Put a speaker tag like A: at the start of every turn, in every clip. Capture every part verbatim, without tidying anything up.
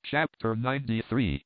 A: Chapter ninety-three.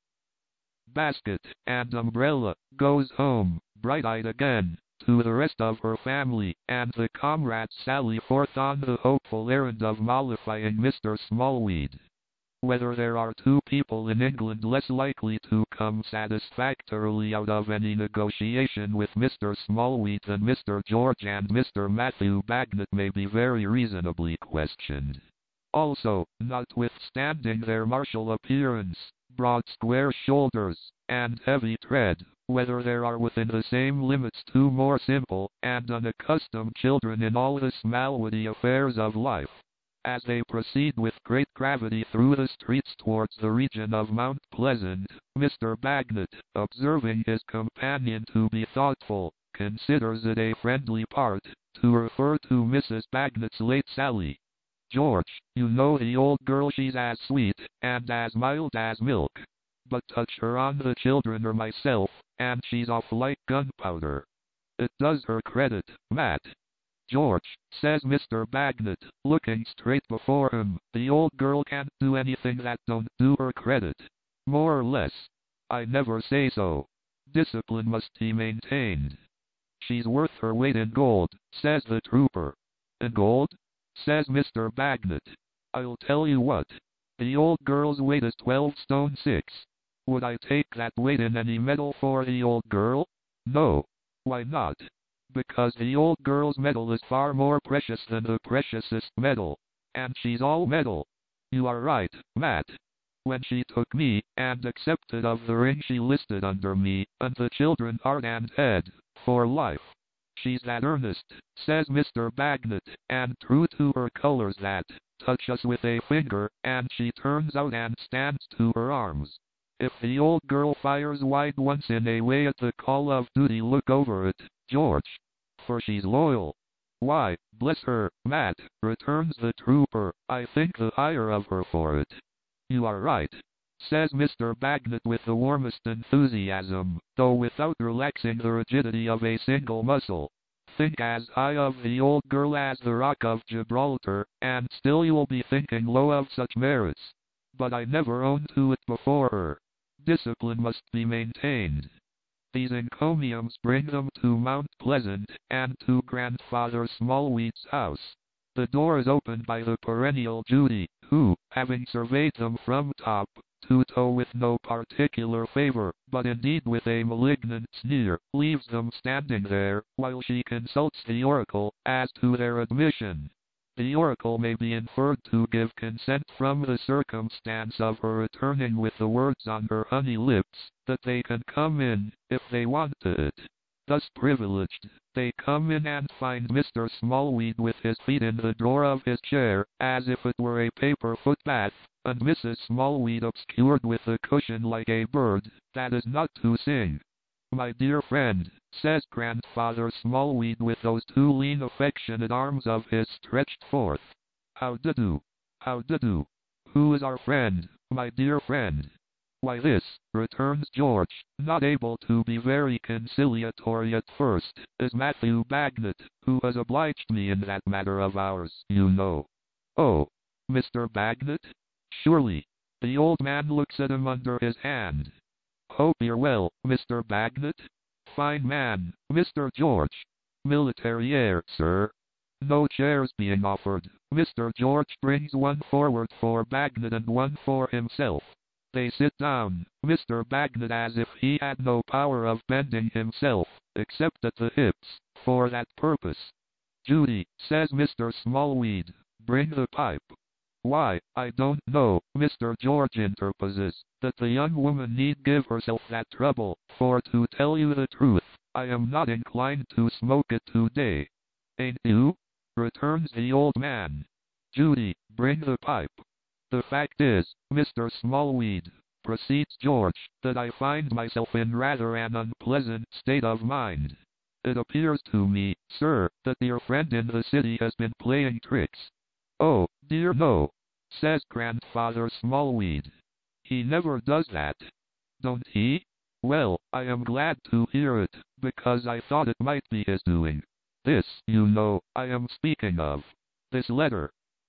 A: Basket and umbrella goes home, bright-eyed again, to the rest of her family, and the comrades sally forth on the hopeful errand of mollifying Mister Smallweed. Whether there are two people in England less likely to come satisfactorily out of any negotiation with Mister Smallweed than Mister George and Mister Matthew Bagnet may be very reasonably questioned. Also, notwithstanding their martial appearance, broad square shoulders, and heavy tread, whether there are within the same limits two more simple and unaccustomed children in all the smallwoody affairs of life. As they proceed with great gravity through the streets towards the region of Mount Pleasant, Mister Bagnet, observing his companion to be thoughtful, considers it a friendly part to refer to Missus Bagnet's late sally. "George, you know the old girl, she's as sweet and as mild as milk. But touch her on the children or myself, and she's off like gunpowder. It does her credit, Matt." "George," says Mister Bagnet, looking straight before him, "the old girl can't do anything that don't do her credit. More or less. I never say so. Discipline must be maintained." "She's worth her weight in gold," says the trooper. "In gold?" says Mister Bagnet. "I'll tell you what. The old girl's weight is twelve stone six. Would I take that weight in any metal for the old girl? No. Why not? Because the old girl's metal is far more precious than the preciousest metal. And she's all metal. You are right, Matt. When she took me, and accepted of the ring she listed under me, and the children heart and head, for life. She's that earnest," says Mister Bagnet, "and true to her colors that, touch us with a finger, and she turns out and stands to her arms. If the old girl fires wide once in a way at the call of duty, look over it, George. For she's loyal." "Why, bless her, Matt," returns the trooper, "I think the higher of her for it." "You are right," says Mister Bagnet with the warmest enthusiasm, though without relaxing the rigidity of a single muscle. "Think as high of the old girl as the Rock of Gibraltar, and still you'll be thinking low of such merits. But I never owned to it before her. Discipline must be maintained." These encomiums bring them to Mount Pleasant, and to Grandfather Smallweed's house. The door is opened by the perennial Judy, who, having surveyed them from top to toe with no particular favor, but indeed with a malignant sneer, leaves them standing there, while she consults the oracle as to their admission. The oracle may be inferred to give consent from the circumstance of her returning with the words on her honey lips, that they can come in, if they want it. Thus privileged, they come in and find Mister Smallweed with his feet in the drawer of his chair, as if it were a paper footbath, and Missus Smallweed obscured with a cushion like a bird that is not to sing. "My dear friend," says Grandfather Smallweed with those two lean affectionate arms of his stretched forth. "How do-do? How do-do? Who is our friend, my dear friend?" "Why this," returns George, not able to be very conciliatory at first, "is Matthew Bagnet, who has obliged me in that matter of ours, you know." "Oh, Mister Bagnet? Surely." The old man looks at him under his hand. "Hope you're well, Mister Bagnet. Fine man, Mister George. Military air, sir." No chairs being offered, Mister George brings one forward for Bagnet and one for himself. They sit down, Mister Bagnet as if he had no power of bending himself, except at the hips, for that purpose. "Judy," says Mister Smallweed, "bring the pipe." "Why, I don't know," Mister George interposes, "that the young woman need give herself that trouble, for to tell you the truth, I am not inclined to smoke it today." "Ain't you?" returns the old man. "Judy, bring the pipe. The fact is, Mister Smallweed," proceeds George, "that I find myself in rather an unpleasant state of mind. It appears to me, sir, that your friend in the city has been playing tricks." "Oh, dear no," says Grandfather Smallweed. "He never does that." "Don't he? Well, I am glad to hear it, because I thought it might be his doing. This, you know, I am speaking of. This letter."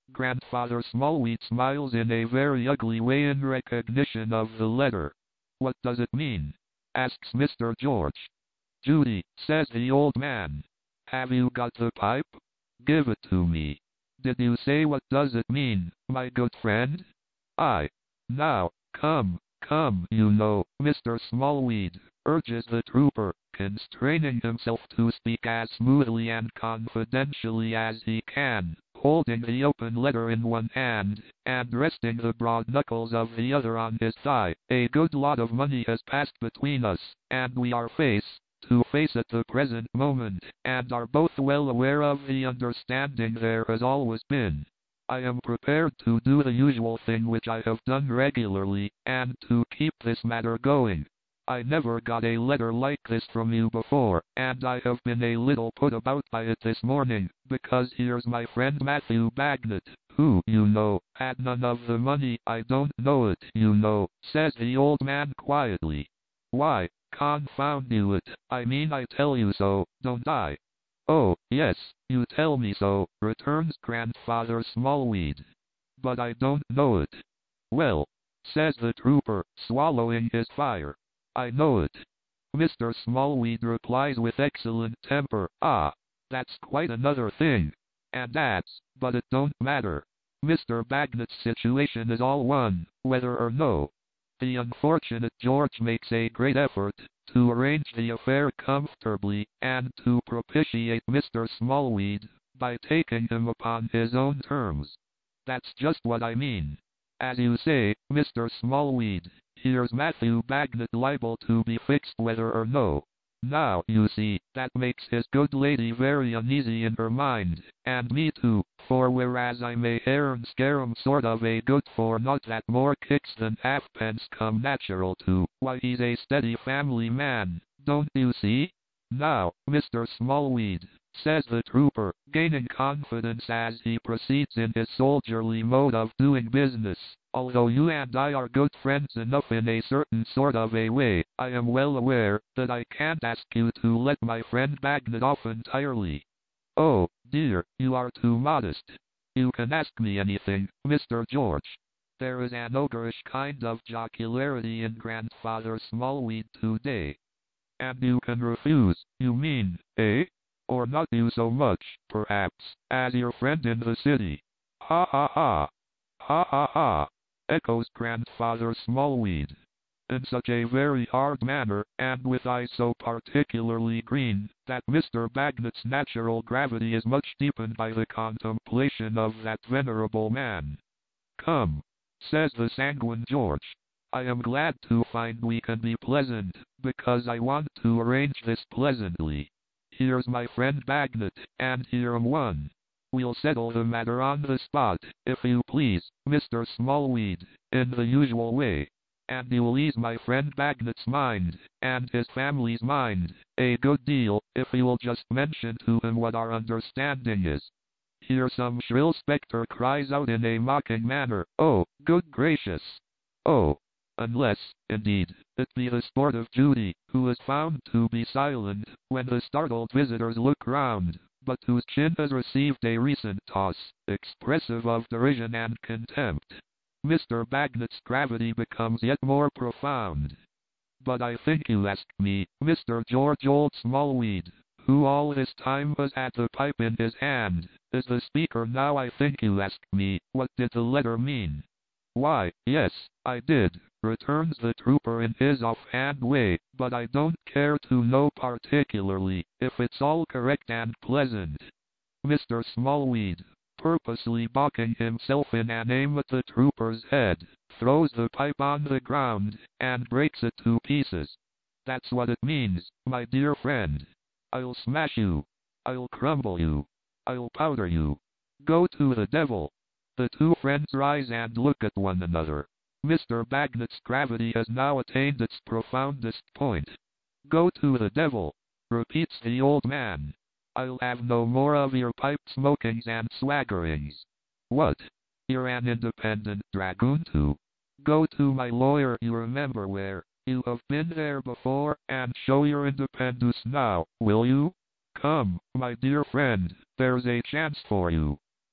A: Grandfather Smallweed smiles in a very ugly way in recognition of the letter. What does it mean? Asks Mister George. Judy, says the old man. Have you got the pipe? Give it to me. Did you say what does it mean, my good friend? Aye. Now, come, come, you know, Mister Smallweed, urges the trooper, constraining himself to speak as smoothly and confidentially as he can, holding the open letter in one hand, and resting the broad knuckles of the other on his thigh. A good lot of money has passed between us, and we are face to face at the present moment, and are both well aware of the understanding there has always been. I am prepared to do the usual thing which I have done regularly, and to keep this matter going. I never got a letter like this from you before, and I have been a little put about by it this morning, because here's my friend Matthew Bagnet, who, you know, had none of the money. I don't know it, you know, says the old man quietly. Why, confound you it, I mean I tell you so, don't I? Oh, yes, you tell me so, returns Grandfather Smallweed. But I don't know it. Well, says the trooper, swallowing his fire, I know it. Mister Smallweed replies with excellent temper, ah, that's quite another thing. And adds, but it don't matter. Mister Bagnet's situation is all one, whether or no. The unfortunate George makes a great effort to arrange the affair comfortably, and to propitiate Mister Smallweed, by taking him upon his own terms. That's just what I mean. As you say, Mister Smallweed, here's Matthew Bagnet liable to be fixed whether or no. Now, you see, that makes his good lady very uneasy in her mind, and me too, for whereas I'm a harum-scarum sort of a good for not that more kicks than halfpence come natural to, why he's a steady family man, don't you see? Now, Mister Smallweed, says the trooper, gaining confidence as he proceeds in his soldierly mode of doing business, although you and I are good friends enough in a certain sort of a way, I am well aware that I can't ask you to let my friend Bagnet off entirely. Oh, dear, you are too modest. You can ask me anything, Mister George. There is an ogreish kind of jocularity in Grandfather Smallweed today. And you can refuse, you mean, eh? Or not you so much, perhaps, as your friend in the city. Ha ha ha. Ha ha ha, echoes Grandfather Smallweed, in such a very hard manner, and with eyes so particularly green, that Mister Bagnet's natural gravity is much deepened by the contemplation of that venerable man. Come, says the sanguine George, I am glad to find we can be pleasant, because I want to arrange this pleasantly. Here's my friend Bagnet, and here am one. We'll settle the matter on the spot, if you please, Mister Smallweed, in the usual way. And you'll ease my friend Bagnet's mind, and his family's mind, a good deal, if you'll just mention to him what our understanding is. Here some shrill spectre cries out in a mocking manner, oh, good gracious! Oh! Unless, indeed, it be the sport of Judy, who is found to be silent, when the startled visitors look round, but whose chin has received a recent toss, expressive of derision and contempt. Mister Bagnet's gravity becomes yet more profound. But I think you asked me, Mister George Old Smallweed, who all this time has had the pipe in his hand, is the speaker now. I think you asked me, what did the letter mean? Why, yes, I did, returns the trooper in his offhand way, but I don't care to know particularly, if it's all correct and pleasant. Mister Smallweed, purposely balking himself in an aim at the trooper's head, throws the pipe on the ground, and breaks it to pieces. That's what it means, my dear friend. I'll smash you. I'll crumble you. I'll powder you. Go to the devil. The two friends rise and look at one another. Mister Bagnet's gravity has now attained its profoundest point. Go to the devil, repeats the old man. I'll have no more of your pipe smokings and swaggerings. What? You're an independent dragoon too? Go to my lawyer, you remember where. You have been there before, and show your independence now, will you? Come, my dear friend, there's a chance for you.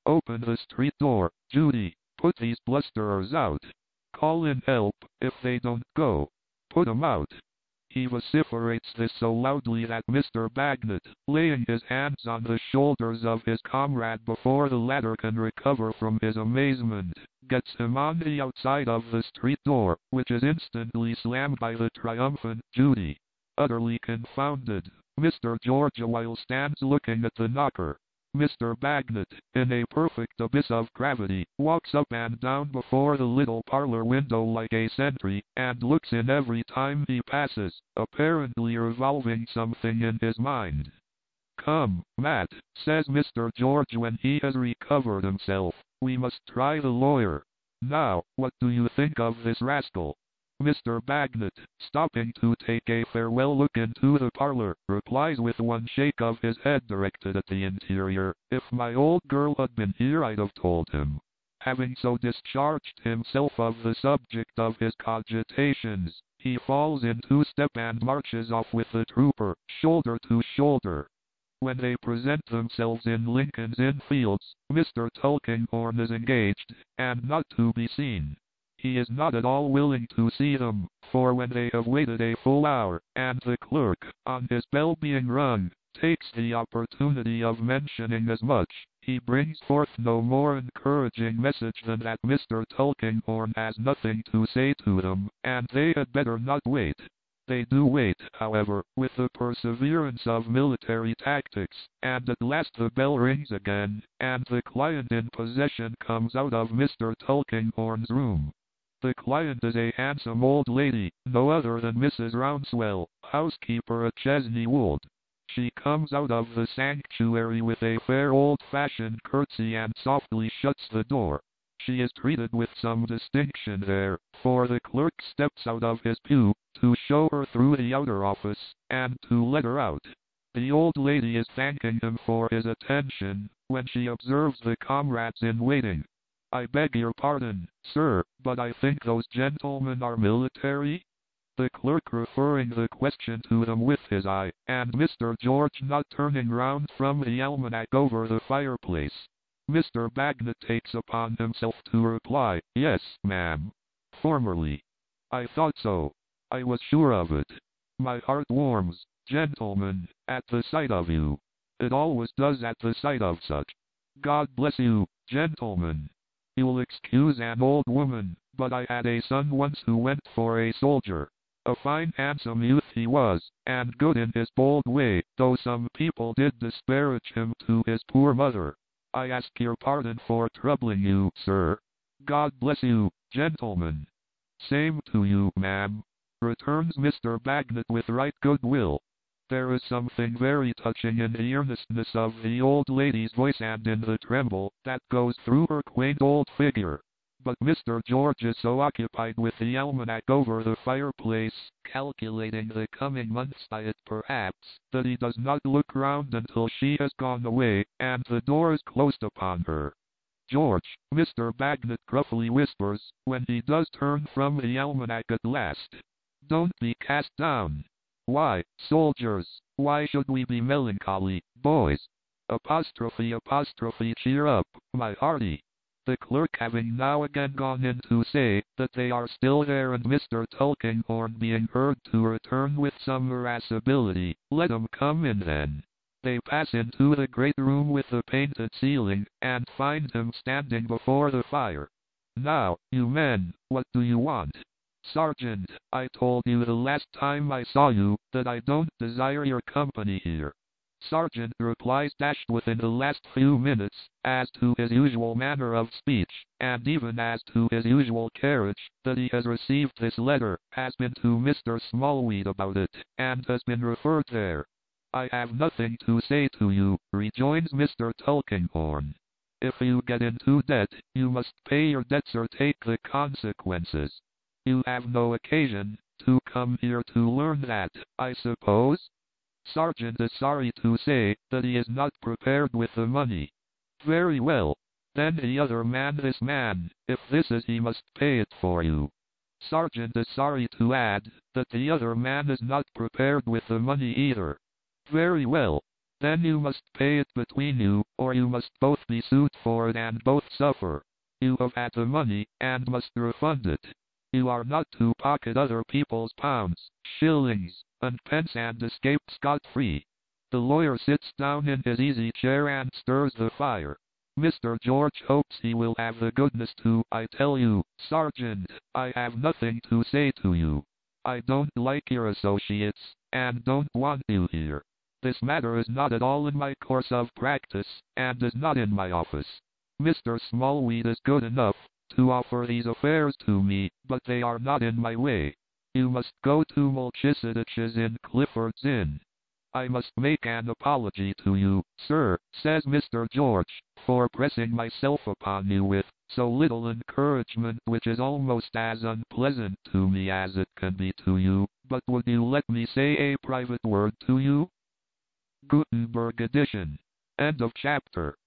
A: Open the street door, Judy. Put these blusterers out. Call in help if they don't go. Put 'em out. He vociferates this so loudly that Mister Bagnet, laying his hands on the shoulders of his comrade before the latter can recover from his amazement, gets him on the outside of the street door, which is instantly slammed by the triumphant Judy. Utterly confounded, Mister Georgewile stands looking at the knocker. Mister Bagnet, in a perfect abyss of gravity, walks up and down before the little parlor window like a sentry, and looks in every time he passes, apparently revolving something in his mind. "Come, Matt," says Mister George when he has recovered himself, "we must try the lawyer. Now, what do you think of this rascal?" Mister Bagnet, stopping to take a farewell look into the parlor, replies with one shake of his head directed at the interior, "If my old girl had been here I'd have told him." Having so discharged himself of the subject of his cogitations, he falls into step and marches off with the trooper, shoulder to shoulder. When they present themselves in Lincoln's Inn Fields, Mister Tulkinghorn is engaged, and not to be seen. He is not at all willing to see them, for when they have waited a full hour, and the clerk, on his bell being rung, takes the opportunity of mentioning as much, he brings forth no more encouraging message than that Mister Tulkinghorn has nothing to say to them, and they had better not wait. They do wait, however, with the perseverance of military tactics, and at last the bell rings again, and the client in possession comes out of Mister Tulkinghorn's room. The client is a handsome old lady, no other than Missus Rouncewell, housekeeper at Chesney Wold. She comes out of the sanctuary with a fair old-fashioned curtsy and softly shuts the door. She is treated with some distinction there, for the clerk steps out of his pew, to show her through the outer office, and to let her out. The old lady is thanking him for his attention, when she observes the comrades in waiting. "I beg your pardon, sir, but I think those gentlemen are military?" The clerk referring the question to them with his eye, and Mister George not turning round from the almanac over the fireplace. Mister Bagnet takes upon himself to reply, "Yes, ma'am. Formerly. I thought so. I was sure of it. My heart warms, gentlemen, at the sight of you. It always does at the sight of such. God bless you, gentlemen. You'll excuse an old woman, but I had a son once who went for a soldier. A fine handsome youth he was, and good in his bold way, though some people did disparage him to his poor mother. I ask your pardon for troubling you, sir. God bless you, gentlemen." "Same to you, ma'am," returns Mister Bagnet with right good will. There is something very touching in the earnestness of the old lady's voice and in the tremble that goes through her quaint old figure. But Mister George is so occupied with the almanac over the fireplace, calculating the coming months by it perhaps, that he does not look round until she has gone away, and the door is closed upon her. "George," Mister Bagnet gruffly whispers, when he does turn from the almanac at last, "don't be cast down. Why, soldiers, why should we be melancholy, boys? Apostrophe apostrophe cheer up, my hearty." The clerk having now again gone in to say that they are still there, and Mister Tulkinghorn being heard to return with some irascibility, "Let 'em come in then." They pass into the great room with the painted ceiling, and find him standing before the fire. "Now, you men, what do you want?" "Sergeant, I told you the last time I saw you, that I don't desire your company here." Sergeant replies dashed within the last few minutes, as to his usual manner of speech, and even as to his usual carriage, that he has received this letter, has been to Mister Smallweed about it, and has been referred there. "I have nothing to say to you," rejoins Mister Tulkinghorn. "If you get into debt, you must pay your debts or take the consequences. You have no occasion to come here to learn that, I suppose?" Sergeant is sorry to say that he is not prepared with the money. "Very well. Then the other man this man, if this is he must pay it for you." Sergeant is sorry to add that the other man is not prepared with the money either. "Very well. Then you must pay it between you, or you must both be sued for it and both suffer. You have had the money, and must refund it. You are not to pocket other people's pounds, shillings, and pence and escape scot-free. The lawyer sits down in his easy chair and stirs the fire. Mister George hopes he will have the goodness to, I tell you, Sergeant, I have nothing to say to you. I don't like your associates, and don't want you here. This matter is not at all in my course of practice, and is not in my office. Mister Smallweed is good enough to offer these affairs to me, but they are not in my way. You must go to Melchisedech's in Clifford's Inn. I must make an apology to you, sir, says Mister George, for pressing myself upon you with so little encouragement, which is almost as unpleasant to me as it can be to you, but would you let me say a private word to you? Gutenberg edition. End of chapter.